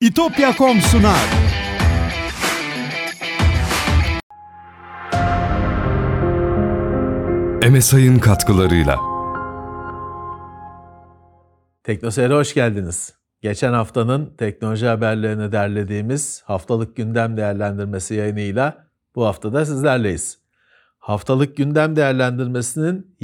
İtopya.com sunar. MSI'ın katkılarıyla. Teknoseyir'e hoş geldiniz. Geçen haftanın teknoloji haberlerini derlediğimiz haftalık gündem değerlendirmesi yayınıyla bu hafta da sizlerleyiz. Haftalık gündem değerlendirmesinin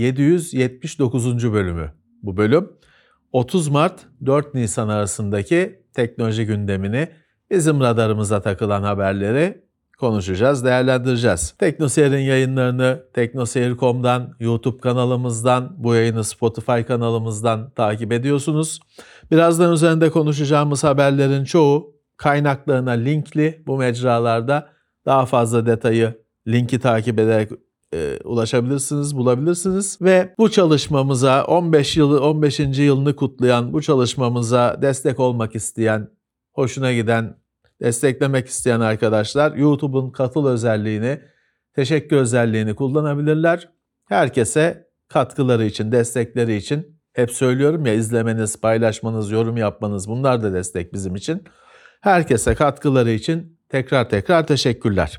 779. bölümü. Bu bölüm 30 Mart 4 Nisan arasındaki teknoloji gündemini, bizim radarımıza takılan haberleri konuşacağız, değerlendireceğiz. Teknoseyir'in yayınlarını teknoseyir.com'dan, YouTube kanalımızdan, bu yayını Spotify kanalımızdan takip ediyorsunuz. Birazdan üzerinde konuşacağımız haberlerin çoğu kaynaklarına linkli, bu mecralarda daha fazla detayı linki takip ederek ulaşabilirsiniz, bulabilirsiniz. Ve bu çalışmamıza 15. yılını kutlayan bu çalışmamıza destek olmak isteyen, hoşuna giden, desteklemek isteyen arkadaşlar YouTube'un katıl özelliğini, teşekkür özelliğini kullanabilirler. Herkese katkıları için, destekleri için, hep söylüyorum ya, izlemeniz, paylaşmanız, yorum yapmanız, bunlar da destek bizim için. Herkese katkıları için tekrar teşekkürler.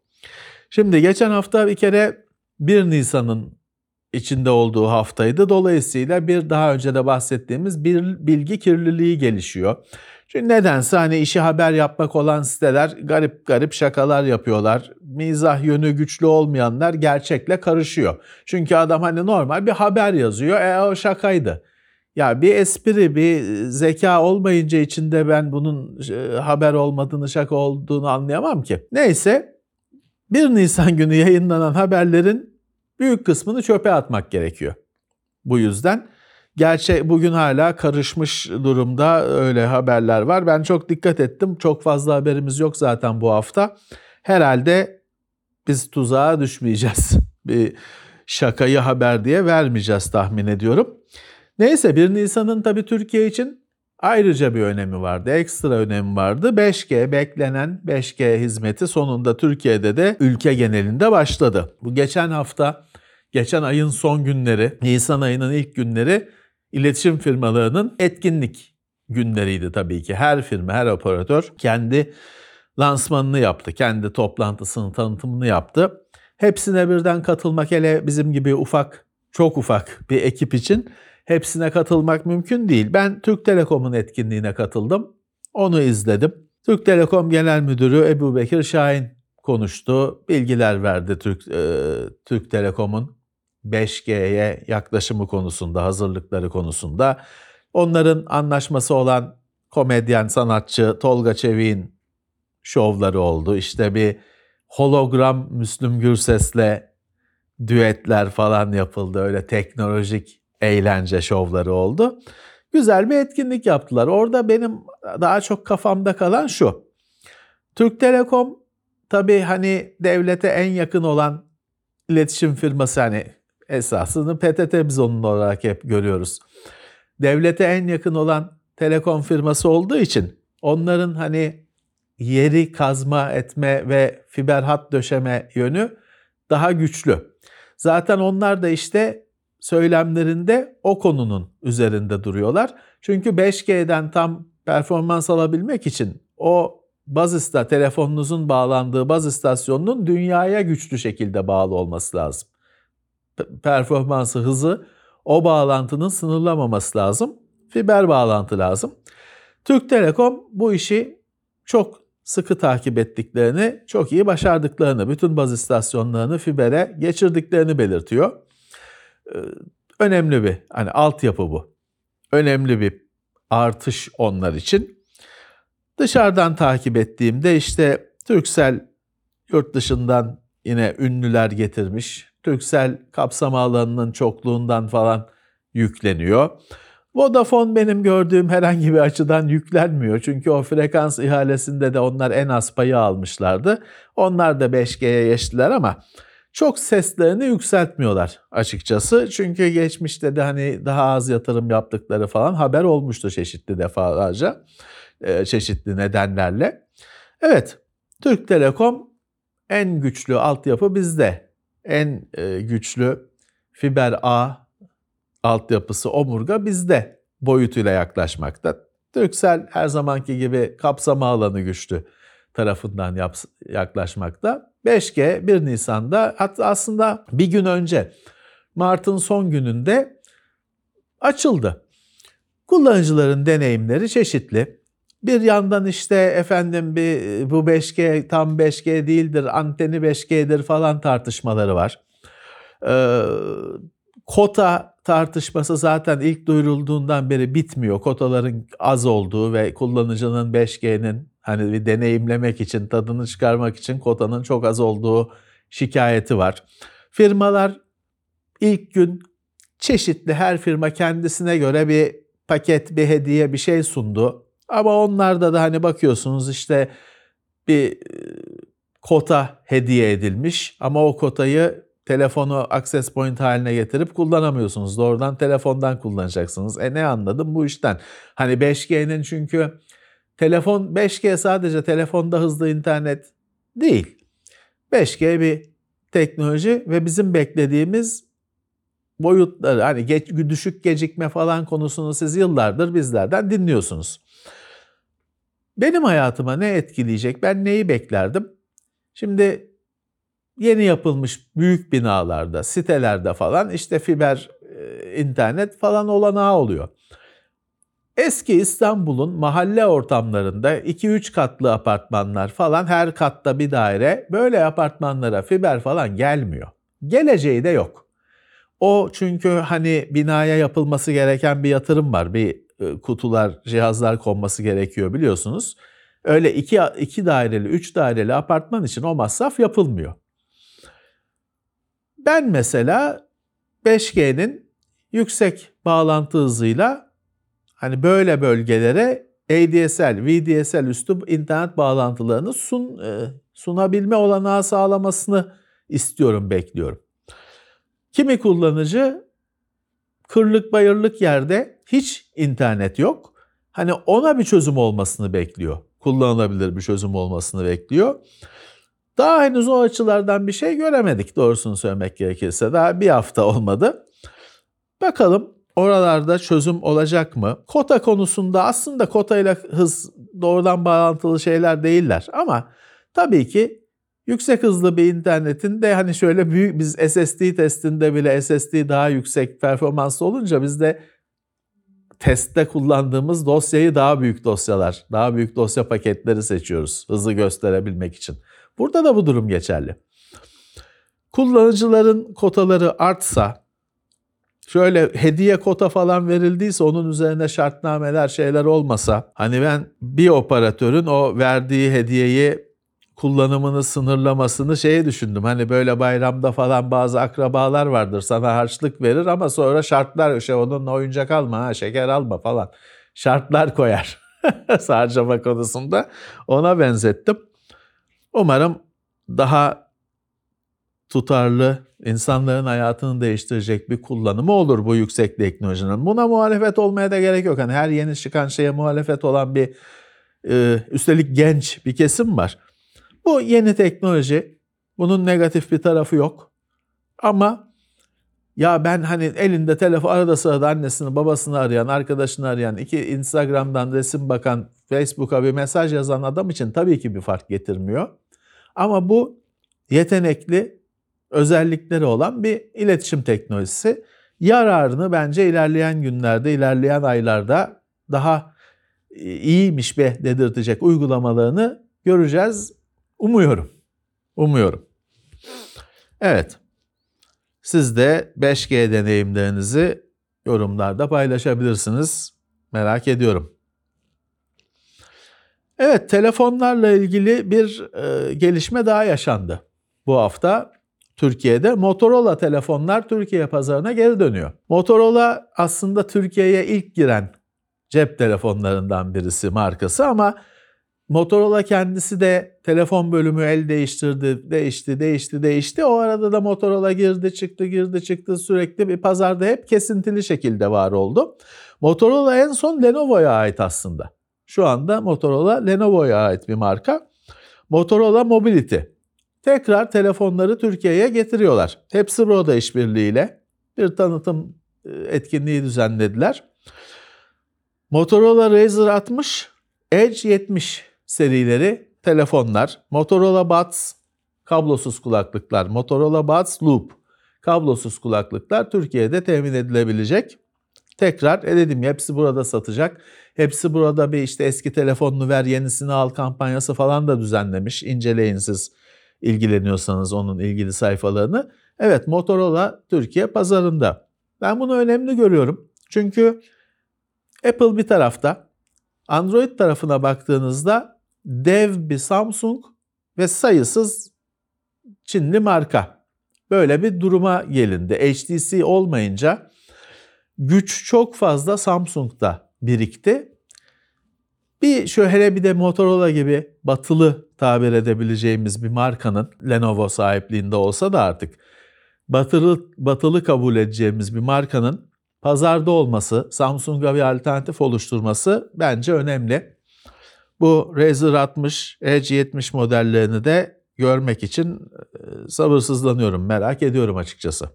Şimdi geçen hafta bir kere 1 Nisan'ın içinde olduğu haftaydı. Dolayısıyla bir daha önce de bahsettiğimiz bir bilgi kirliliği gelişiyor. Çünkü nedense hani işi haber yapmak olan siteler garip şakalar yapıyorlar. Mizah yönü güçlü olmayanlar gerçekle karışıyor. Çünkü adam hani normal bir haber yazıyor. O şakaydı. Ya bir espri, bir zeka olmayınca içinde ben bunun haber olmadığını, şaka olduğunu anlayamam ki. Neyse, 1 Nisan günü yayınlanan haberlerin büyük kısmını çöpe atmak gerekiyor. Bu yüzden bugün hala karışmış durumda öyle haberler var. Ben çok dikkat ettim. Çok fazla haberimiz yok zaten bu hafta. Herhalde biz tuzağa düşmeyeceğiz. Bir şakayı haber diye vermeyeceğiz tahmin ediyorum. Neyse, 1 Nisan'ın tabii Türkiye için ayrıca bir önemi vardı, ekstra önemi vardı. 5G, beklenen 5G hizmeti sonunda Türkiye'de de ülke genelinde başladı. Bu geçen ayın son günleri, Nisan ayının ilk günleri iletişim firmalarının etkinlik günleriydi tabii ki. Her firma, her operatör kendi lansmanını yaptı, kendi toplantısının tanıtımını yaptı. Hepsine birden katılmak, hele bizim gibi çok ufak bir ekip için hepsine katılmak mümkün değil. Ben Türk Telekom'un etkinliğine katıldım. Onu izledim. Türk Telekom Genel Müdürü Ebubekir Şahin konuştu. Bilgiler verdi Türk Telekom'un 5G'ye yaklaşımı konusunda, hazırlıkları konusunda. Onların anlaşması olan komedyen, sanatçı Tolga Çevik'in şovları oldu. İşte bir hologram Müslüm Gürses'le düetler falan yapıldı. Öyle teknolojik eğlence şovları oldu. Güzel bir etkinlik yaptılar. Orada benim daha çok kafamda kalan şu. Türk Telekom tabii hani devlete en yakın olan iletişim firması, hani esasını PTT biz onun olarak hep görüyoruz. Devlete en yakın olan telekom firması olduğu için onların hani yeri kazma etme ve fiber hat döşeme yönü daha güçlü. Zaten onlar da işte söylemlerinde o konunun üzerinde duruyorlar. Çünkü 5G'den tam performans alabilmek için o telefonunuzun bağlandığı baz istasyonunun dünyaya güçlü şekilde bağlı olması lazım. Performansı, hızı o bağlantının sınırlamaması lazım. Fiber bağlantı lazım. Türk Telekom bu işi çok sıkı takip ettiklerini, çok iyi başardıklarını, bütün baz istasyonlarını fibere geçirdiklerini belirtiyor. Önemli bir altyapı bu. Önemli bir artış onlar için. Dışarıdan takip ettiğimde işte Turkcell yurt dışından yine ünlüler getirmiş. Turkcell kapsam alanının çokluğundan falan yükleniyor. Vodafone benim gördüğüm herhangi bir açıdan yüklenmiyor. Çünkü o frekans ihalesinde de onlar en az payı almışlardı. Onlar da 5G'ye geçtiler ama çok seslerini yükseltmiyorlar açıkçası. Çünkü geçmişte de hani daha az yatırım yaptıkları falan haber olmuştu çeşitli defalarca, çeşitli nedenlerle. Evet, Türk Telekom en güçlü altyapı bizde. En güçlü fiber ağ altyapısı, omurga bizde boyutuyla yaklaşmakta. Turkcell her zamanki gibi kapsama alanı güçlü tarafından yaklaşmakta. 5G 1 Nisan'da, hatta aslında bir gün önce Mart'ın son gününde açıldı. Kullanıcıların deneyimleri çeşitli. Bir yandan işte efendim bu 5G tam 5G değildir, anteni 5G'dir falan tartışmaları var. Kota tartışması zaten ilk duyurulduğundan beri bitmiyor. Kotaların az olduğu ve kullanıcının 5G'nin hani bir deneyimlemek için, tadını çıkarmak için kotanın çok az olduğu şikayeti var. Firmalar ilk gün çeşitli, her firma kendisine göre bir paket, bir hediye, bir şey sundu. Ama onlarda da hani bakıyorsunuz işte bir kota hediye edilmiş ama o kotayı telefonu access point haline getirip kullanamıyorsunuz. Doğrudan telefondan kullanacaksınız. Ne anladım bu işten? Hani 5G'nin, çünkü 5G sadece telefonda hızlı internet değil. 5G bir teknoloji ve bizim beklediğimiz boyutları, hani düşük gecikme falan konusunu siz yıllardır bizlerden dinliyorsunuz. Benim hayatıma ne etkileyecek? Ben neyi beklerdim? Şimdi yeni yapılmış büyük binalarda, sitelerde falan işte fiber internet falan olanağı oluyor. Eski İstanbul'un mahalle ortamlarında 2-3 katlı apartmanlar falan, her katta bir daire, böyle apartmanlara fiber falan gelmiyor. Geleceği de yok. O çünkü hani binaya yapılması gereken bir yatırım var. Bir kutular, cihazlar konması gerekiyor biliyorsunuz. Öyle 2 daireli, 3 daireli apartman için o masraf yapılmıyor. Ben mesela 5G'nin yüksek bağlantı hızıyla hani böyle bölgelere ADSL, VDSL üstü internet bağlantılarını sunabilme olanağı sağlamasını istiyorum, bekliyorum. Kimi kullanıcı kırlık bayırlık yerde hiç internet yok. Hani ona bir çözüm olmasını bekliyor. Kullanılabilir bir çözüm olmasını bekliyor. Daha henüz o açılardan bir şey göremedik, doğrusunu söylemek gerekirse. Daha bir hafta olmadı. Bakalım oralarda çözüm olacak mı? Kota konusunda aslında kota ile hız doğrudan bağlantılı şeyler değiller. Ama tabii ki yüksek hızlı bir internetin de hani şöyle büyük, biz SSD testinde bile SSD daha yüksek performanslı olunca biz de testte kullandığımız dosyayı daha büyük dosyalar, daha büyük dosya paketleri seçiyoruz hızı gösterebilmek için. Burada da bu durum geçerli. Kullanıcıların kotaları artsa, şöyle hediye kota falan verildiyse, onun üzerine şartnameler, şeyler olmasa, hani ben bir operatörün o verdiği hediyeyi, kullanımını sınırlamasını düşündüm. Hani böyle bayramda falan bazı akrabalar vardır, sana harçlık verir ama sonra şartlar, onunla oyuncak alma, şeker alma falan şartlar koyar harcama konusunda. Ona benzettim. Umarım daha tutarlı, insanların hayatını değiştirecek bir kullanımı olur bu yüksek teknolojinin. Buna muhalefet olmaya da gerek yok. Hani her yeni çıkan şeye muhalefet olan bir üstelik genç bir kesim var. Bu yeni teknoloji, bunun negatif bir tarafı yok. Ama ya ben hani elinde telefon, arada sırada annesini babasını arayan, arkadaşını arayan, Instagram'dan resim bakan, Facebook'a bir mesaj yazan adam için tabii ki bir fark getirmiyor. Ama bu yetenekli özellikleri olan bir iletişim teknolojisi. Yararını bence ilerleyen günlerde, ilerleyen aylarda daha iyiymiş be dedirtecek uygulamalarını göreceğiz. Umuyorum. Evet. Siz de 5G deneyimlerinizi yorumlarda paylaşabilirsiniz. Merak ediyorum. Evet, telefonlarla ilgili bir gelişme daha yaşandı. Bu hafta Türkiye'de Motorola telefonlar Türkiye pazarına geri dönüyor. Motorola aslında Türkiye'ye ilk giren cep telefonlarından birisi, markası, ama Motorola kendisi de telefon bölümü el değiştirdi, değişti. O arada da Motorola girdi çıktı, sürekli bir pazarda hep kesintili şekilde var oldu. Motorola en son Lenovo'ya ait aslında. Şu anda Motorola Lenovo'ya ait bir marka. Motorola Mobility. Tekrar telefonları Türkiye'ye getiriyorlar. Hepsi da işbirliğiyle bir tanıtım etkinliği düzenlediler. Motorola Razr 60, Edge 70 serileri telefonlar, Motorola Buds kablosuz kulaklıklar, Motorola Buds Loop kablosuz kulaklıklar Türkiye'de temin edilebilecek. Tekrar dedim ya, hepsi burada satacak. Hepsi burada bir işte eski telefonunu ver yenisini al kampanyası falan da düzenlemiş. İnceleyin siz ilgileniyorsanız onun ilgili sayfalarını. Evet, Motorola Türkiye pazarında. Ben bunu önemli görüyorum. Çünkü Apple bir tarafta, Android tarafına baktığınızda dev bir Samsung ve sayısız Çinli marka. Böyle bir duruma gelindi. HTC olmayınca güç çok fazla Samsung'da birikti. Şöyle bir de Motorola gibi batılı tabir edebileceğimiz bir markanın Lenovo sahipliğinde olsa da artık batılı kabul edeceğimiz bir markanın pazarda olması, Samsung'a bir alternatif oluşturması bence önemli. Bu Razr 60, Edge 70 modellerini de görmek için sabırsızlanıyorum, merak ediyorum açıkçası.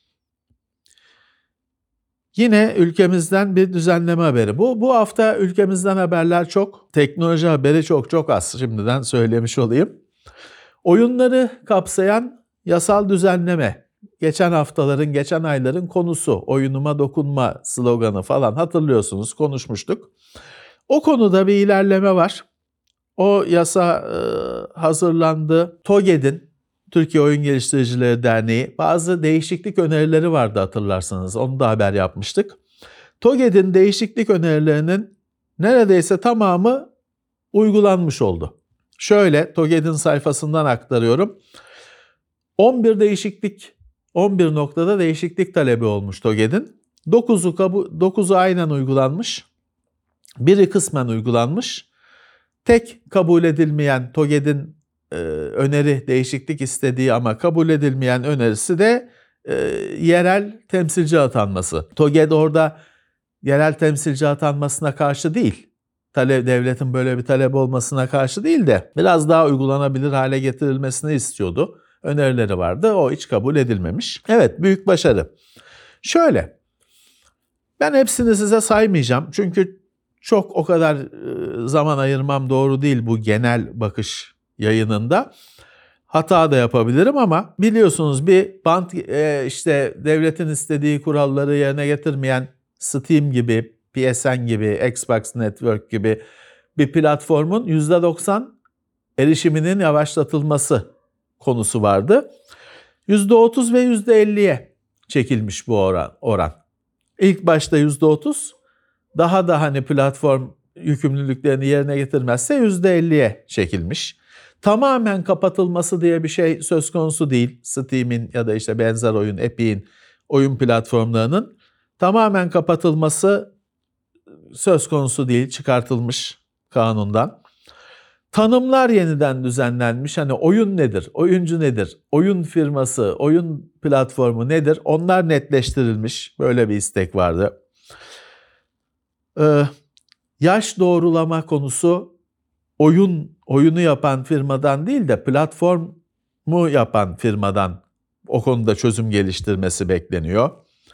Yine ülkemizden bir düzenleme haberi. Bu hafta ülkemizden haberler çok, teknoloji haberi çok az. Şimdiden söylemiş olayım. Oyunları kapsayan yasal düzenleme. Geçen ayların konusu. Oyunuma dokunma sloganı falan hatırlıyorsunuz, konuşmuştuk. O konuda bir ilerleme var. O yasa hazırlandı. TOGED'in, Türkiye Oyun Geliştiricileri Derneği, bazı değişiklik önerileri vardı hatırlarsanız. Onu da haber yapmıştık. TOGED'in değişiklik önerilerinin neredeyse tamamı uygulanmış oldu. Şöyle TOGED'in sayfasından aktarıyorum. 11 noktada değişiklik talebi olmuş TOGED'in. 9'u aynen uygulanmış. Biri kısmen uygulanmış. Tek kabul edilmeyen TOGED'in öneri, değişiklik istediği ama kabul edilmeyen önerisi de yerel temsilci atanması. TOGED orada yerel temsilci atanmasına karşı değil, devletin böyle bir talep olmasına karşı değil de biraz daha uygulanabilir hale getirilmesini istiyordu. Önerileri vardı, o hiç kabul edilmemiş. Evet, büyük başarı. Şöyle, ben hepsini size saymayacağım çünkü çok o kadar zaman ayırmam doğru değil bu genel bakış yayınında. Hata da yapabilirim ama biliyorsunuz bir işte devletin istediği kuralları yerine getirmeyen Steam gibi, PSN gibi, Xbox Network gibi bir platformun %90 erişiminin yavaşlatılması konusu vardı. %30 ve %50'ye çekilmiş bu oran. İlk başta %30, daha da hani platform yükümlülüklerini yerine getirmezse %50'ye çekilmiş. Tamamen kapatılması diye bir şey söz konusu değil. Steam'in ya da işte benzer oyun, Epic'in oyun platformlarının tamamen kapatılması söz konusu değil, çıkartılmış kanundan. Tanımlar yeniden düzenlenmiş. Hani oyun nedir, oyuncu nedir, oyun firması, oyun platformu nedir? Onlar netleştirilmiş. Böyle bir istek vardı. Yaş doğrulama konusu oyunu yapan firmadan değil de platformu yapan firmadan o konuda çözüm geliştirmesi bekleniyor.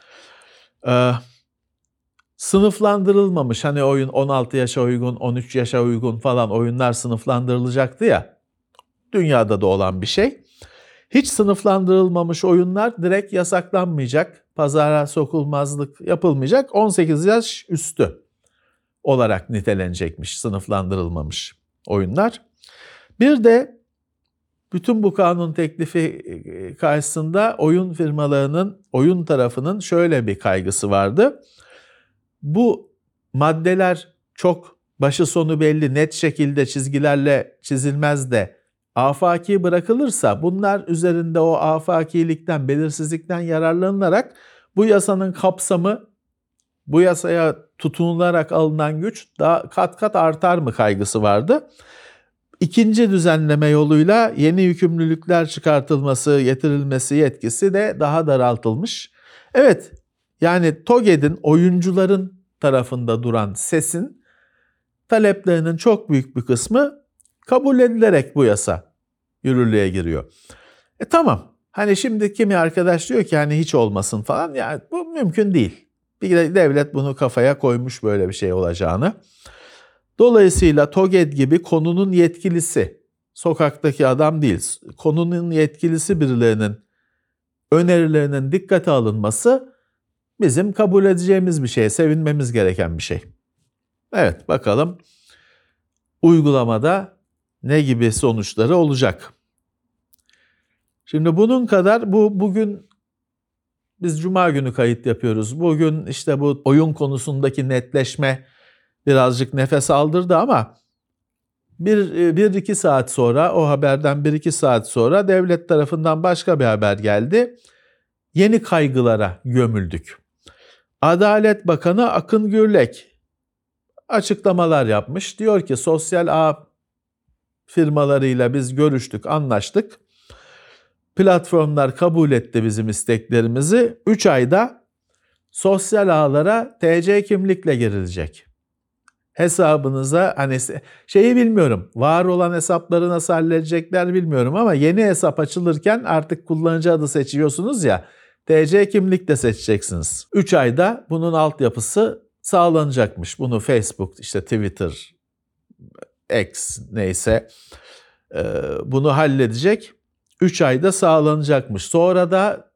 Sınıflandırılmamış, hani oyun 16 yaşa uygun, 13 yaşa uygun falan oyunlar sınıflandırılacaktı ya, dünyada da olan bir şey. Hiç sınıflandırılmamış oyunlar direkt yasaklanmayacak, pazara sokulmazlık yapılmayacak, 18 yaş üstü olarak nitelenecekmiş sınıflandırılmamış oyunlar. Bir de bütün bu kanun teklifi karşısında oyun firmalarının, oyun tarafının şöyle bir kaygısı vardı. Bu maddeler çok başı sonu belli, net şekilde çizgilerle çizilmez de afaki bırakılırsa bunlar üzerinde o afakilikten, belirsizlikten yararlanılarak bu yasanın kapsamı, bu yasaya tutunularak alınan güç daha kat kat artar mı kaygısı vardı. İkinci düzenleme yoluyla yeni yükümlülükler çıkartılması, getirilmesi yetkisi de daha daraltılmış. Evet, yani TOGED'in, oyuncuların tarafında duran sesin taleplerinin çok büyük bir kısmı kabul edilerek bu yasa yürürlüğe giriyor. Tamam, hani şimdi kimi arkadaş diyor ki hani hiç olmasın falan, yani bu mümkün değil. Bir de devlet bunu kafaya koymuş böyle bir şey olacağını. Dolayısıyla TOGED gibi konunun yetkilisi, sokaktaki adam değil, konunun yetkilisi birilerinin önerilerinin dikkate alınması bizim kabul edeceğimiz bir şey, sevinmemiz gereken bir şey. Evet, bakalım uygulamada ne gibi sonuçları olacak? Şimdi bunun kadar bugün biz Cuma günü kayıt yapıyoruz. Bugün işte bu oyun konusundaki netleşme birazcık nefes aldırdı ama bir iki saat sonra, o haberden 1-2 saat sonra devlet tarafından başka bir haber geldi. Yeni kaygılara gömüldük. Adalet Bakanı Akın Gürlek açıklamalar yapmış. Diyor ki sosyal ağ firmalarıyla biz görüştük, anlaştık. Platformlar kabul etti bizim isteklerimizi. 3 ayda sosyal ağlara TC kimlikle girilecek. Hesabınıza hani şeyi bilmiyorum, var olan hesapları nasıl halledecekler bilmiyorum ama yeni hesap açılırken artık kullanıcı adı seçiyorsunuz ya, TC kimlik de seçeceksiniz. 3 ayda bunun altyapısı sağlanacakmış. Bunu Facebook, işte Twitter, X neyse bunu halledecek. 3 ayda sağlanacakmış. Sonra da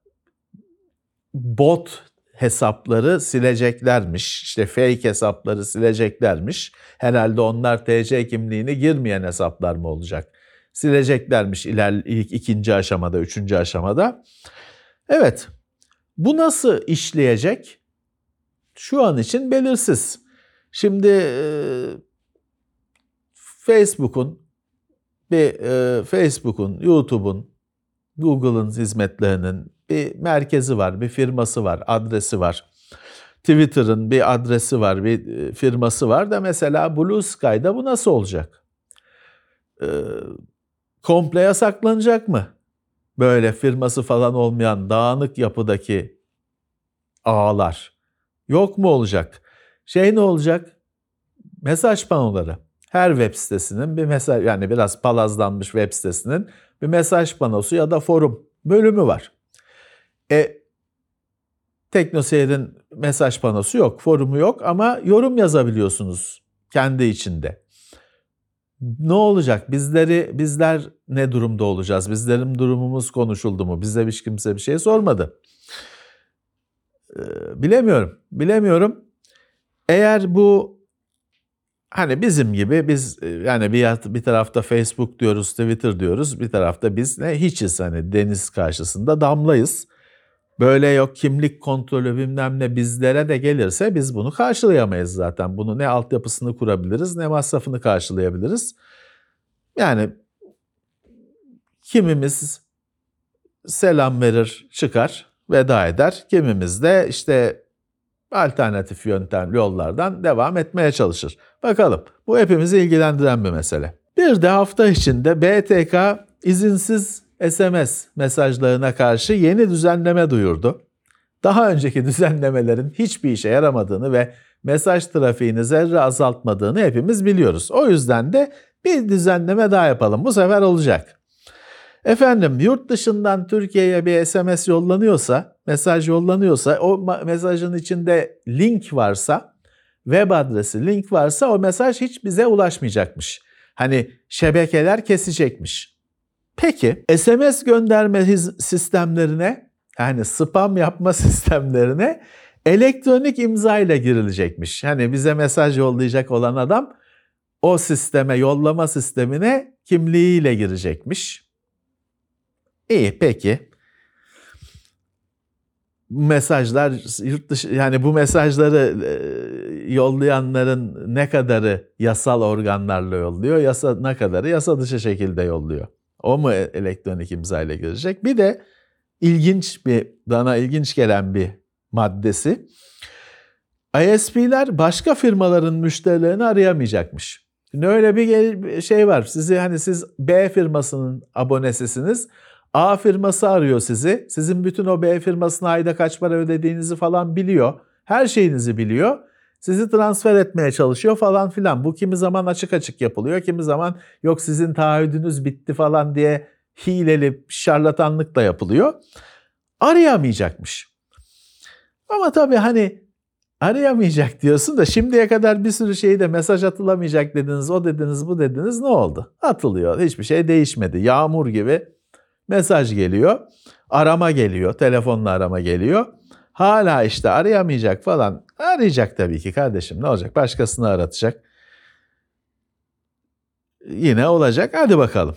bot hesapları sileceklermiş. İşte fake hesapları sileceklermiş. Herhalde onlar TC kimliğini girmeyen hesaplar mı olacak? Sileceklermiş ilk ikinci aşamada, üçüncü aşamada. Evet, bu nasıl işleyecek? Şu an için belirsiz. Şimdi Facebook'un, YouTube'un, Google'ın hizmetlerinin bir merkezi var, bir firması var, adresi var. Twitter'ın bir adresi var, bir firması var da mesela Blue Sky'da bu nasıl olacak? Komple yasaklanacak mı? Böyle firması falan olmayan dağınık yapıdaki ağlar. Yok mu olacak? Ne olacak? Mesaj panoları. Her web sitesinin bir mesaj, yani biraz palazlanmış web sitesinin bir mesaj panosu ya da forum bölümü var. Teknoseyir'in mesaj panosu yok, forumu yok ama yorum yazabiliyorsunuz kendi içinde. Ne olacak? Bizler ne durumda olacağız? Bizlerin durumumuz konuşuldu mu? Bize hiç kimse bir şey sormadı. Bilemiyorum. Eğer bu hani bizim gibi biz yani bir tarafta Facebook diyoruz, Twitter diyoruz, bir tarafta biz hiçiz, hani deniz karşısında damlayız. Böyle yok kimlik kontrolü bilmem ne bizlere de gelirse biz bunu karşılayamayız zaten. Bunu ne altyapısını kurabiliriz ne masrafını karşılayabiliriz. Yani kimimiz selam verir çıkar veda eder. Kimimiz de işte alternatif yollardan devam etmeye çalışır. Bakalım, bu hepimizi ilgilendiren bir mesele. Bir de hafta içinde BTK izinsiz SMS mesajlarına karşı yeni düzenleme duyurdu. Daha önceki düzenlemelerin hiçbir işe yaramadığını ve mesaj trafiğini zerre azaltmadığını hepimiz biliyoruz. O yüzden de bir düzenleme daha yapalım. Bu sefer olacak. Efendim, yurt dışından Türkiye'ye bir SMS yollanıyorsa, mesaj yollanıyorsa, o mesajın içinde link varsa, web adresi link varsa o mesaj hiç bize ulaşmayacakmış. Hani şebekeler kesecekmiş. Peki SMS gönderme sistemlerine, yani spam yapma sistemlerine elektronik imza ile girilecekmiş. Hani bize mesaj yollayacak olan adam o sisteme, yollama sistemine kimliğiyle girecekmiş. İyi, peki. Mesajlar yurt dışı, yani bu mesajları yollayanların ne kadarı yasal organlarla yolluyor, ne kadarı yasa dışı şekilde yolluyor. O mu elektronik imza ile girecek? Bir de bana ilginç gelen bir maddesi. ISP'ler başka firmaların müşterilerini arayamayacakmış. Şimdi öyle bir şey var. Siz B firmasının abonesisiniz. A firması arıyor sizi. Sizin bütün o B firmasına ayda kaç para ödediğinizi falan biliyor. Her şeyinizi biliyor. Sizi transfer etmeye çalışıyor falan filan. Bu kimi zaman açık yapılıyor. Kimi zaman yok sizin taahhüdünüz bitti falan diye hileli şarlatanlıkla yapılıyor. Arayamayacakmış. Ama tabii hani Arayamayacak diyorsun da şimdiye kadar bir sürü şeyi de mesaj atılamayacak dediniz, o dediniz, bu dediniz, ne oldu? Atılıyor. Hiçbir şey değişmedi. Yağmur gibi mesaj geliyor, arama geliyor, telefonla arama geliyor. Hala işte arayamayacak falan. Arayacak tabii ki kardeşim, ne olacak? Başkasını aratacak. Yine olacak. Hadi bakalım.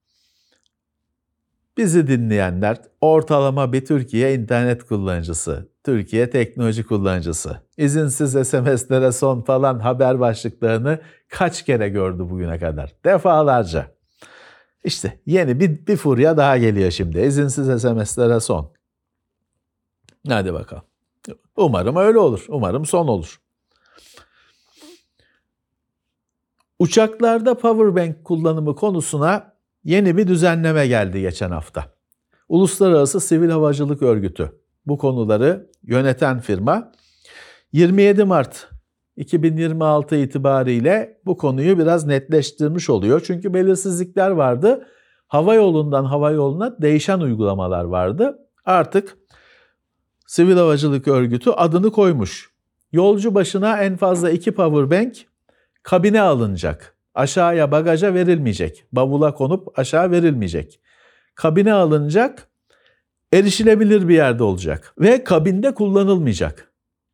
Bizi dinleyenler, ortalama bir Türkiye internet kullanıcısı, Türkiye teknoloji kullanıcısı, izinsiz SMS'lere son falan haber başlıklarını kaç kere gördü bugüne kadar? Defalarca. İşte yeni bir furya daha geliyor şimdi. İzinsiz SMS'lere son. Hadi bakalım. Umarım öyle olur. Umarım son olur. Uçaklarda powerbank kullanımı konusuna yeni bir düzenleme geldi geçen hafta. Uluslararası Sivil Havacılık Örgütü, bu konuları yöneten firma, 27 Mart 2026 itibariyle bu konuyu biraz netleştirmiş oluyor. Çünkü belirsizlikler vardı. Hava yolundan hava yoluna değişen uygulamalar vardı. Artık Sivil Havacılık Örgütü adını koymuş. Yolcu başına en fazla 2 powerbank kabine alınacak. Aşağıya bagaja verilmeyecek. Bavula konup aşağı verilmeyecek. Kabine alınacak, erişilebilir bir yerde olacak ve kabinde kullanılmayacak.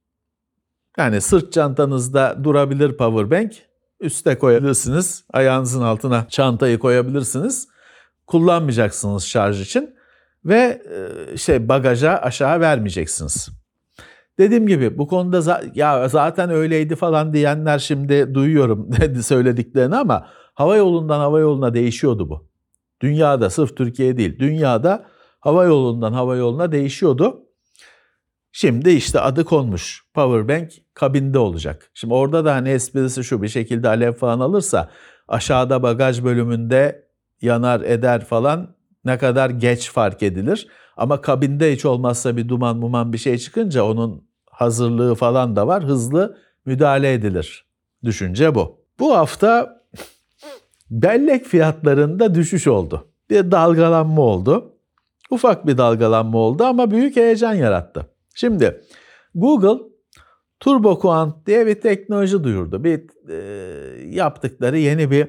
Yani sırt çantanızda durabilir powerbank, üste koyabilirsiniz, ayağınızın altına çantayı koyabilirsiniz. Kullanmayacaksınız şarj için ve bagaja aşağı vermeyeceksiniz. Dediğim gibi bu konuda ya zaten öyleydi falan diyenler şimdi duyuyorum söylediklerini ama hava yolundan hava yoluna değişiyordu bu. Dünyada, sırf Türkiye değil, dünyada hava yolundan hava yoluna değişiyordu. Şimdi işte adı konmuş. Powerbank kabinde olacak. Şimdi orada da hani esprisi şu, bir şekilde alev falan alırsa aşağıda bagaj bölümünde yanar eder falan, ne kadar geç fark edilir. Ama kabinde hiç olmazsa bir duman muman bir şey çıkınca onun hazırlığı falan da var. Hızlı müdahale edilir. Düşünce bu. Bu hafta bellek fiyatlarında düşüş oldu. Bir dalgalanma oldu. Ufak bir dalgalanma oldu ama büyük heyecan yarattı. Şimdi Google TurboQuant diye bir teknoloji duyurdu. Yaptıkları yeni bir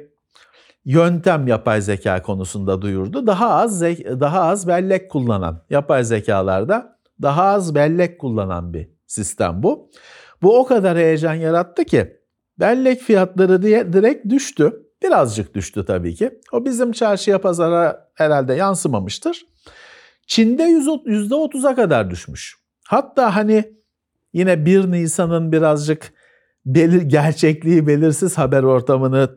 yöntem yapay zeka konusunda duyurdu. Daha az bellek kullanan yapay zekalarda daha az bellek kullanan bir sistem bu. Bu o kadar heyecan yarattı ki bellek fiyatları direkt düştü. Birazcık düştü tabii ki. O bizim çarşıya pazara herhalde yansımamıştır. Çin'de %30'a kadar düşmüş. Hatta hani yine 1 Nisan'ın birazcık gerçekliği belirsiz haber ortamını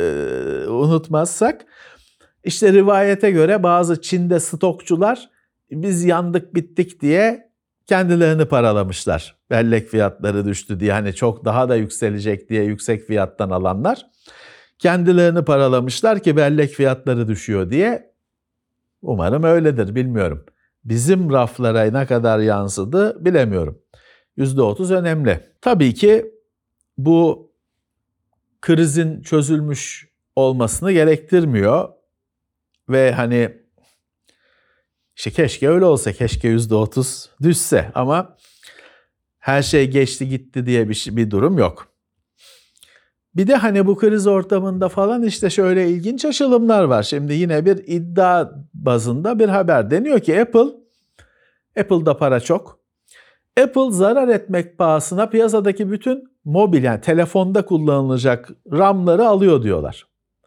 unutmazsak, işte rivayete göre bazı Çin'de stokçular biz yandık bittik diye kendilerini paralamışlar. Bellek fiyatları düştü diye, hani çok daha da yükselecek diye yüksek fiyattan alanlar kendilerini paralamışlar ki bellek fiyatları düşüyor diye. Umarım öyledir, bilmiyorum. Bizim raflara ne kadar yansıdı bilemiyorum. %30 önemli. Tabii ki bu krizin çözülmüş olmasını gerektirmiyor. Ve hani işte keşke öyle olsa, keşke %30 düşse ama her şey geçti gitti diye bir durum yok. Bir de hani bu kriz ortamında falan işte şöyle ilginç açılımlar var. Şimdi yine bir iddia bazında bir haber. Deniyor ki Apple'da para çok. Apple zarar etmek pahasına piyasadaki bütün mobil, yani telefonda kullanılacak RAM'ları alıyor diyorlar.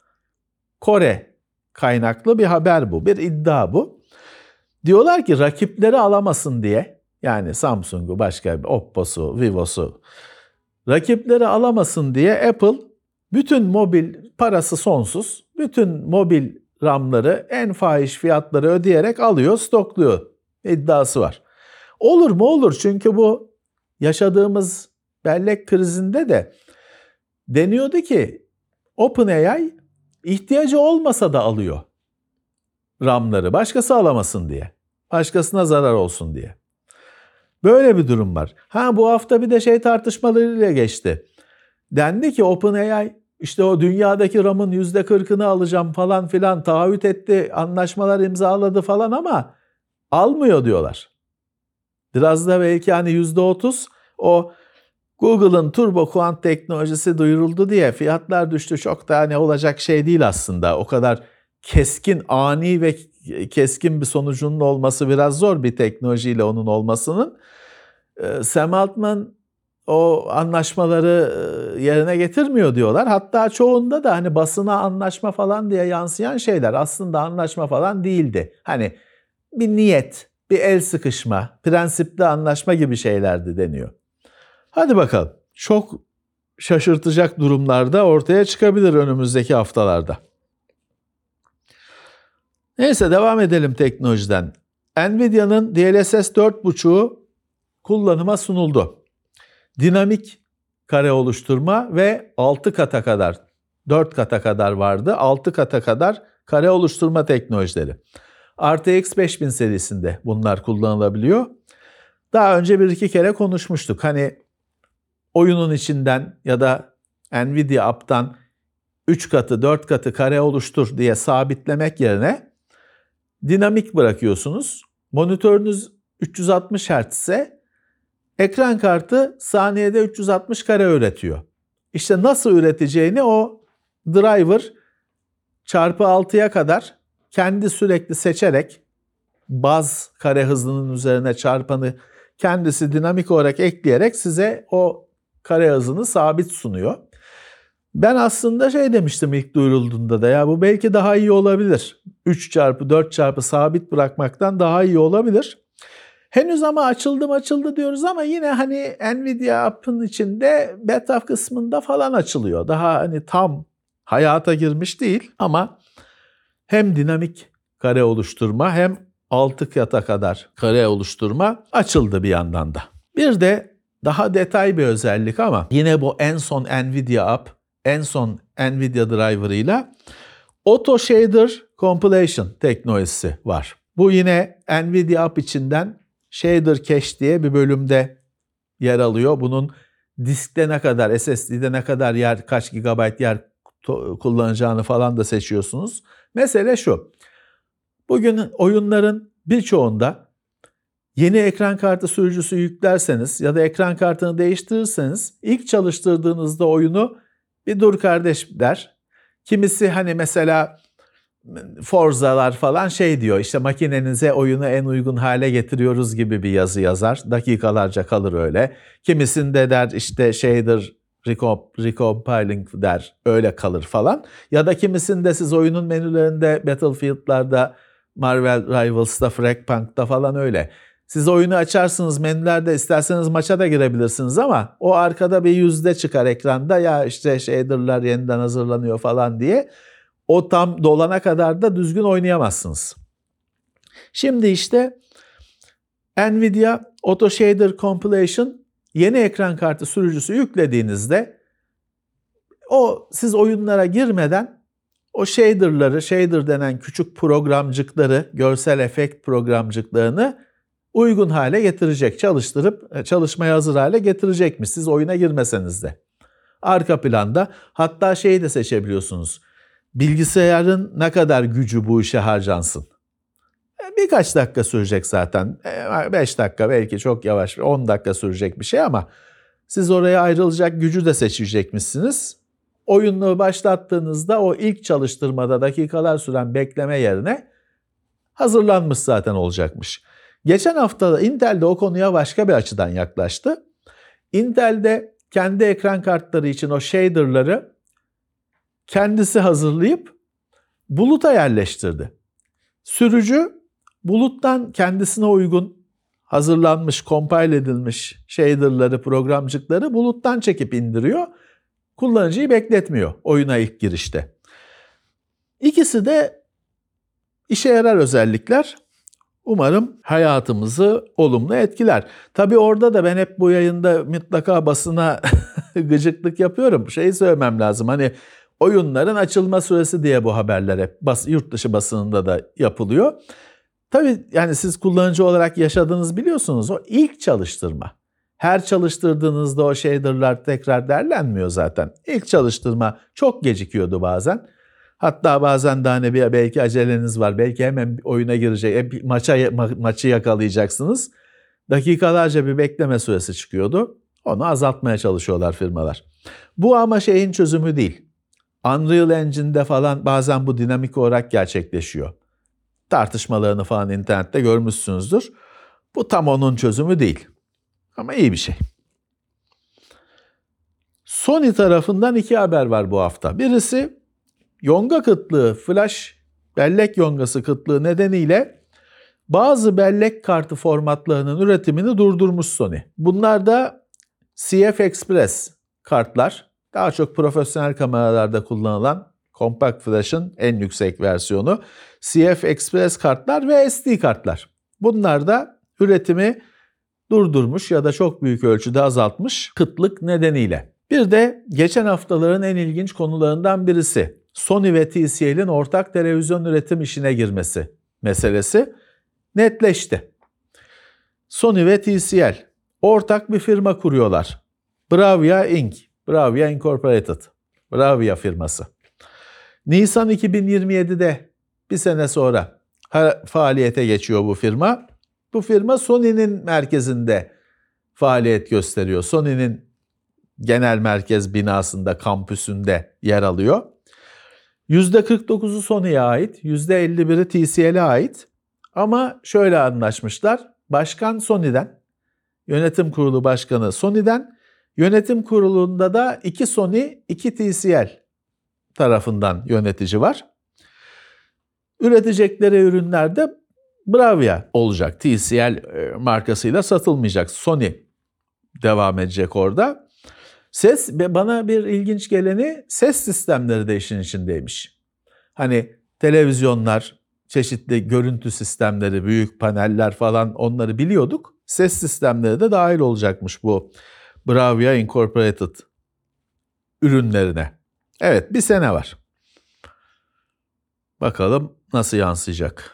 Kore kaynaklı bir haber bu, bir iddia bu. Diyorlar ki rakipleri alamasın diye, yani Samsung'u, başka bir Oppo'su, Vivo'su, rakipleri alamasın diye Apple bütün mobil, parası sonsuz, bütün mobil RAM'ları en fahiş fiyatları ödeyerek alıyor, stokluyor iddiası var. Olur mu? Olur. Çünkü bu yaşadığımız bellek krizinde de deniyordu ki OpenAI ihtiyacı olmasa da alıyor RAM'ları, başkası alamasın diye. Başkasına zarar olsun diye. Böyle bir durum var. Bu hafta bir de tartışmalarıyla geçti. Dendi ki OpenAI işte o dünyadaki RAM'ın %40'ını alacağım falan filan taahhüt etti, anlaşmalar imzaladı falan ama almıyor diyorlar. Biraz da belki hani %30 o Google'ın Turbo Quant teknolojisi duyuruldu diye fiyatlar düştü. Çok da ne olacak şey değil aslında. O kadar keskin, ani ve keskin bir sonucunun olması biraz zor bir teknolojiyle onun olmasının. Sam Altman o anlaşmaları yerine getirmiyor diyorlar. Hatta çoğunda da hani basına anlaşma falan diye yansıyan şeyler aslında anlaşma falan değildi. Hani bir niyet, bir el sıkışma, prensipli anlaşma gibi şeylerdi deniyor. Hadi bakalım. Çok şaşırtacak durumlarda ortaya çıkabilir önümüzdeki haftalarda. Neyse devam edelim teknolojiden. Nvidia'nın DLSS 4.5'u kullanıma sunuldu. Dinamik kare oluşturma ve 6 kata kadar, 4 kata kadar vardı. 6 kata kadar kare oluşturma teknolojileri. RTX 5000 serisinde bunlar kullanılabiliyor. Daha önce bir iki kere konuşmuştuk. Hani oyunun içinden ya da Nvidia app'tan 3 katı 4 katı kare oluştur diye sabitlemek yerine dinamik bırakıyorsunuz. Monitörünüz 360 Hz ise ekran kartı saniyede 360 kare üretiyor. İşte nasıl üreteceğini o driver çarpı 6'ya kadar kendi sürekli seçerek baz kare hızının üzerine çarpanı kendisi dinamik olarak ekleyerek size o kare hızını sabit sunuyor. Ben aslında şey demiştim ilk duyurulduğunda da ya bu belki daha iyi olabilir. 3 çarpı 4 çarpı sabit bırakmaktan daha iyi olabilir. Henüz ama açıldı diyoruz ama yine hani Nvidia app'ın içinde beta kısmında falan açılıyor. Daha hani tam hayata girmiş değil ama hem dinamik kare oluşturma hem 6 kata kadar kare oluşturma açıldı bir yandan da. Bir de daha detay bir özellik ama yine bu en son Nvidia app, en son Nvidia driver'ıyla Auto Shader Compilation teknolojisi var. Bu yine Nvidia app içinden Shader Cache diye bir bölümde yer alıyor. Bunun diskte ne kadar, SSD'de ne kadar yer, kaç gigabayt yer kullanacağını falan da seçiyorsunuz. Mesele şu. Bugün oyunların birçoğunda yeni ekran kartı sürücüsü yüklerseniz ya da ekran kartını değiştirirseniz ilk çalıştırdığınızda oyunu bir dur kardeş der. Kimisi hani mesela Forza'lar falan şey diyor işte makinenize oyunu en uygun hale getiriyoruz gibi bir yazı yazar. Dakikalarca kalır öyle. Kimisinde der işte shader recompiling der öyle kalır falan. Ya da kimisinde siz oyunun menülerinde Battlefield'larda, Marvel Rivals'ta, Fragpunk'ta falan öyle. Siz oyunu açarsınız menülerde isterseniz maça da girebilirsiniz ama o arkada bir yüzde çıkar ekranda ya işte shader'lar yeniden hazırlanıyor falan diye. O tam dolana kadar da düzgün oynayamazsınız. Şimdi işte Nvidia Auto Shader Compilation yeni ekran kartı sürücüsü yüklediğinizde o siz oyunlara girmeden o shader'ları, shader denen küçük programcıkları, görsel efekt programcıklarını uygun hale getirecek, çalıştırıp çalışmaya hazır hale getirecekmiş siz oyuna girmeseniz de. Arka planda hatta şeyi de seçebiliyorsunuz. Bilgisayarın ne kadar gücü bu işe harcansın. Birkaç dakika sürecek zaten. 5 dakika belki çok yavaş 10 dakika sürecek bir şey ama siz oraya ayrılacak gücü de seçecekmişsiniz. Oyunu başlattığınızda o ilk çalıştırmada dakikalar süren bekleme yerine hazırlanmış zaten olacakmış. Geçen hafta da Intel'de o konuya başka bir açıdan yaklaştı. Intel'de kendi ekran kartları için o shader'ları kendisi hazırlayıp buluta yerleştirdi. Sürücü buluttan kendisine uygun hazırlanmış, compile edilmiş shader'ları, programcıkları buluttan çekip indiriyor. Kullanıcıyı bekletmiyor oyuna ilk girişte. İkisi de işe yarar özellikler. Umarım hayatımızı olumlu etkiler. Tabii orada da ben hep bu yayında mutlaka basına gıcıklık yapıyorum. Şeyi söylemem lazım. Hani oyunların açılma süresi diye bu haberler hep yurt dışı basınında da yapılıyor. Tabii yani siz kullanıcı olarak yaşadığınız biliyorsunuz o ilk çalıştırma. Her çalıştırdığınızda o shader'lar tekrar derlenmiyor zaten. İlk çalıştırma çok gecikiyordu bazen. Hatta bazen de hani belki aceleniz var. Belki hemen oyuna girecek. Maçı yakalayacaksınız. Dakikalarca bir bekleme süresi çıkıyordu. Onu azaltmaya çalışıyorlar firmalar. Bu ama şeyin çözümü değil. Unreal Engine'de falan bazen bu dinamik olarak gerçekleşiyor. Tartışmalarını falan internette görmüşsünüzdür. Bu tam onun çözümü değil. Ama iyi bir şey. Sony tarafından 2 haber var bu hafta. Birisi yonga kıtlığı, flash bellek yongası kıtlığı nedeniyle bazı bellek kartı formatlarının üretimini durdurmuş Sony. Bunlar da CF Express kartlar. Daha çok profesyonel kameralarda kullanılan Compact Flash'ın en yüksek versiyonu. CF Express kartlar ve SD kartlar. Bunlar da üretimi durdurmuş ya da çok büyük ölçüde azaltmış kıtlık nedeniyle. Bir de geçen haftaların en ilginç konularından birisi Sony ve TCL'in ortak televizyon üretim işine girmesi meselesi netleşti. Sony ve TCL ortak bir firma kuruyorlar. Bravia Inc. Bravia Incorporated. Bravia firması. Nisan 2027'de bir sene sonra faaliyete geçiyor bu firma. Bu firma Sony'nin merkezinde faaliyet gösteriyor. Sony'nin genel merkez binasında, kampüsünde yer alıyor. %49'u Sony'ye ait, %51'i TCL'e ait. Ama şöyle anlaşmışlar. Başkan Sony'den, yönetim kurulu başkanı Sony'den, yönetim kurulunda da 2 Sony, 2 TCL tarafından yönetici var. Üretecekleri ürünler de Bravia olacak. TCL markasıyla satılmayacak. Sony devam edecek orada. Bana bir ilginç geleni ses sistemleri de işin içindeymiş. Hani televizyonlar, çeşitli görüntü sistemleri, büyük paneller falan onları biliyorduk. Ses sistemleri de dahil olacakmış bu Bravia Incorporated ürünlerine. Evet, bir sene var. Bakalım nasıl yansıyacak.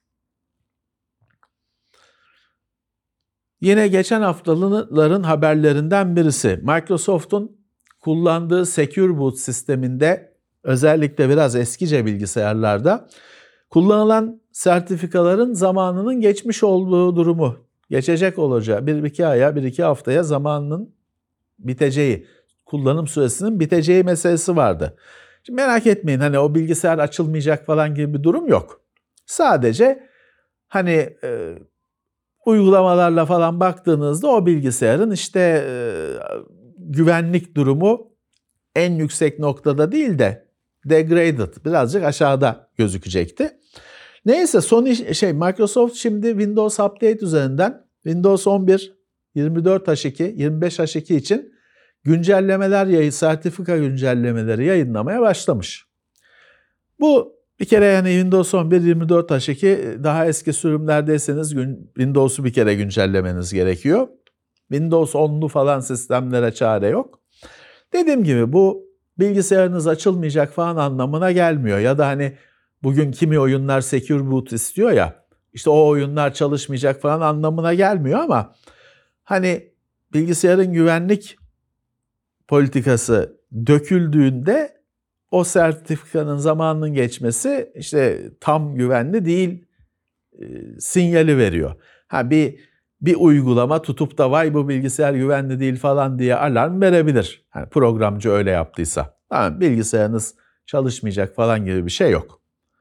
Yine geçen haftaların haberlerinden birisi. Microsoft'un kullandığı Secure Boot sisteminde özellikle biraz eskice bilgisayarlarda kullanılan sertifikaların zamanının geçmiş olduğu durumu, geçecek olacağı 1-2 haftaya zamanının biteceği, kullanım süresinin biteceği meselesi vardı. Şimdi merak etmeyin, hani o bilgisayar açılmayacak falan gibi bir durum yok. Sadece hani uygulamalarla falan baktığınızda o bilgisayarın işte güvenlik durumu en yüksek noktada değil de degraded, birazcık aşağıda gözükecekti. Neyse Microsoft şimdi Windows Update üzerinden Windows 11, 24H2, 25H2 için sertifika güncellemeleri yayınlamaya başlamış. Bu bir kere yani Windows 11, 24H2 daha eski sürümlerdeyseniz Windows'u bir kere güncellemeniz gerekiyor. Windows 10'lu falan sistemlere çare yok. Dediğim gibi bu bilgisayarınız açılmayacak falan anlamına gelmiyor. Ya da hani bugün kimi oyunlar Secure Boot istiyor ya, işte o oyunlar çalışmayacak falan anlamına gelmiyor ama hani bilgisayarın güvenlik politikası döküldüğünde o sertifikanın zamanının geçmesi işte tam güvenli değil sinyali veriyor. Bir uygulama tutup da vay bu bilgisayar güvenli değil falan diye alarm verebilir. Yani programcı öyle yaptıysa. Tamam, bilgisayarınız çalışmayacak falan gibi bir şey yok.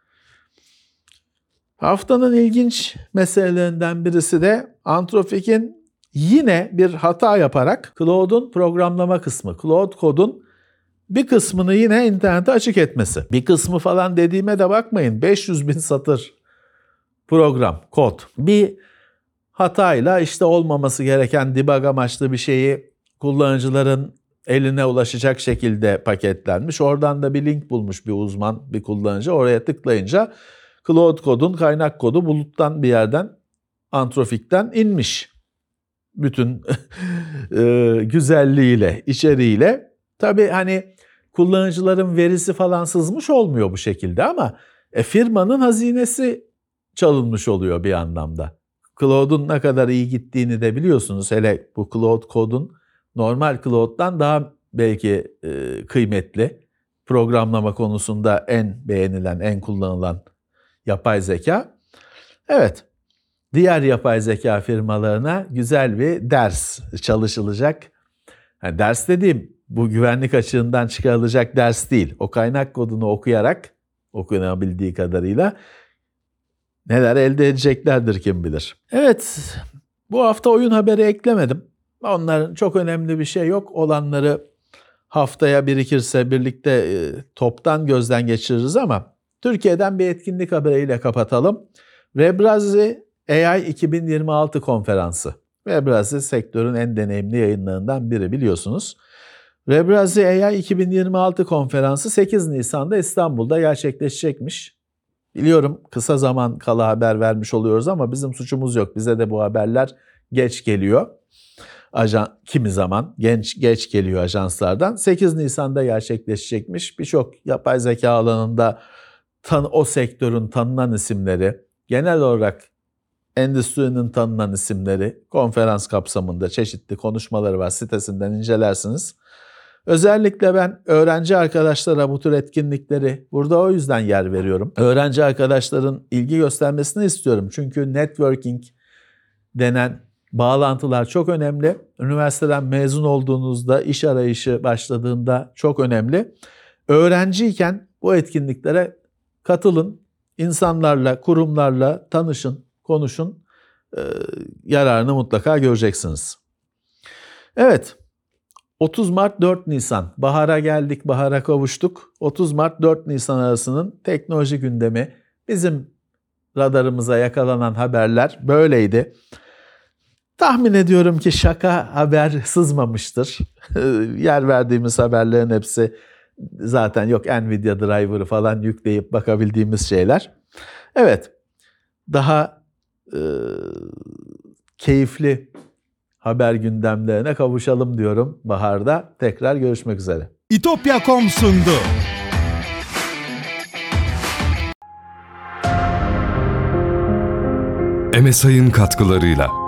Haftanın ilginç meselelerinden birisi de Anthropic'in yine bir hata yaparak Claude'un programlama kısmı, Claude Code'un bir kısmını yine internete açık etmesi. Bir kısmı falan dediğime de bakmayın. 500.000 satır program, kod. Bir hatayla işte olmaması gereken debug amaçlı bir şeyi kullanıcıların eline ulaşacak şekilde paketlenmiş. Oradan da bir link bulmuş bir uzman, bir kullanıcı. Oraya tıklayınca Claude Code'un kaynak kodu buluttan bir yerden, Anthropic'ten inmiş. Bütün güzelliğiyle, içeriğiyle. Tabii hani kullanıcıların verisi falan sızmış olmuyor bu şekilde ama firmanın hazinesi çalınmış oluyor bir anlamda. Claude'un ne kadar iyi gittiğini de biliyorsunuz. Hele bu Claude Code'un normal Claude'dan daha belki kıymetli. Programlama konusunda en beğenilen, en kullanılan yapay zeka. Evet, diğer yapay zeka firmalarına güzel bir ders çalışılacak. Yani ders dediğim bu güvenlik açığından çıkarılacak ders değil. O kaynak kodunu okuyarak, okunabildiği kadarıyla neler elde edeceklerdir kim bilir. Evet, bu hafta oyun haberi eklemedim. Onların çok önemli bir şey yok. Olanları haftaya birikirse birlikte toptan gözden geçiririz ama Türkiye'den bir etkinlik haberiyle kapatalım. Webrazi AI 2026 konferansı. Webrazi sektörün en deneyimli yayınlarından biri biliyorsunuz. Webrazi AI 2026 konferansı 8 Nisan'da İstanbul'da gerçekleşecekmiş. Biliyorum kısa zaman kala haber vermiş oluyoruz ama bizim suçumuz yok. Bize de bu haberler geç geliyor. Kimi zaman geç geliyor ajanslardan. 8 Nisan'da gerçekleşecekmiş. Birçok yapay zeka alanında o sektörün tanınan isimleri, genel olarak endüstrinin tanınan isimleri konferans kapsamında çeşitli konuşmaları var. Sitesinden incelersiniz. Özellikle ben öğrenci arkadaşlara bu tür etkinlikleri burada o yüzden yer veriyorum. Öğrenci arkadaşların ilgi göstermesini istiyorum. Çünkü networking denen bağlantılar çok önemli. Üniversiteden mezun olduğunuzda, iş arayışı başladığında çok önemli. Öğrenciyken bu etkinliklere katılın. İnsanlarla, kurumlarla tanışın, konuşun. Yararını mutlaka göreceksiniz. Evet. 30 Mart 4 Nisan. Bahara geldik, bahara kavuştuk. 30 Mart 4 Nisan arasının teknoloji gündemi, bizim radarımıza yakalanan haberler böyleydi. Tahmin ediyorum ki şaka haber sızmamıştır. Yer verdiğimiz haberlerin hepsi zaten yok Nvidia driver'ı falan yükleyip bakabildiğimiz şeyler. Evet, daha keyifli haber gündemlerine kavuşalım diyorum baharda. Tekrar görüşmek üzere. İtopya.com sundu. MSI'ın katkılarıyla.